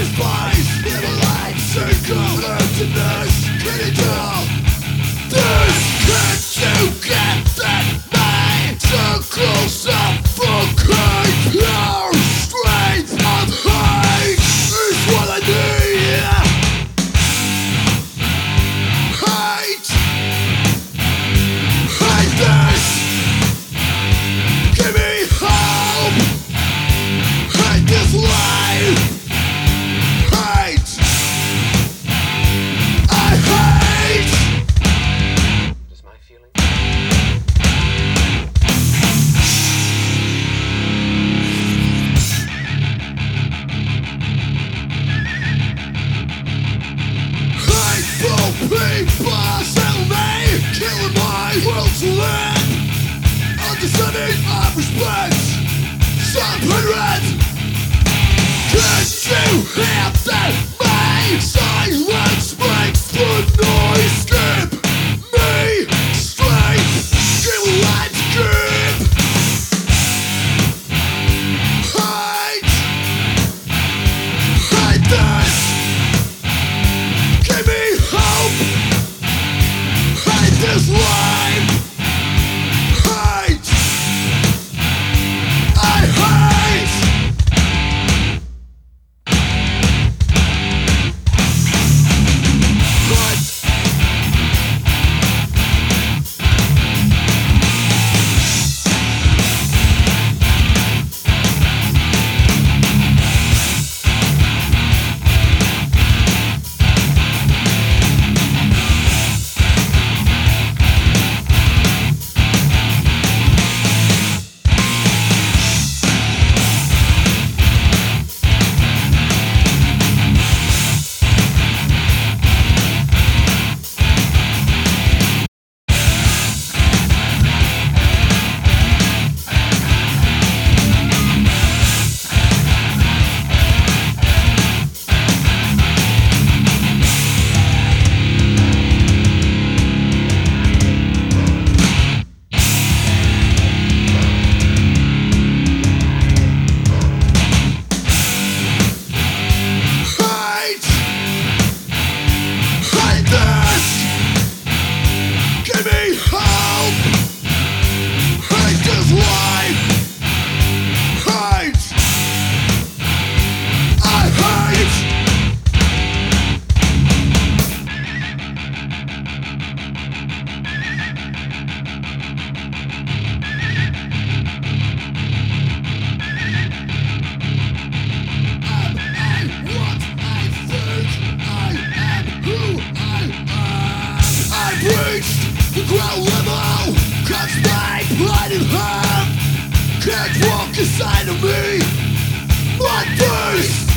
despise. Live a life circle, emptiness, can it all? This can't you get that mind? So close up for pure strength of hate is what I need. Hate, hate this. Give me hope. Hate this life. Hate. I hate. Does my feeling? Hateful people sell me, killing my will to live. Understanding of respect, separate. Can't you hear that my silence makes the noise? Skip me straight, give life skip. Hate, hate this. Give me hope. Hate this life. Hate. I hate. The ground level cuts my pride in half. Can't walk inside of me. My face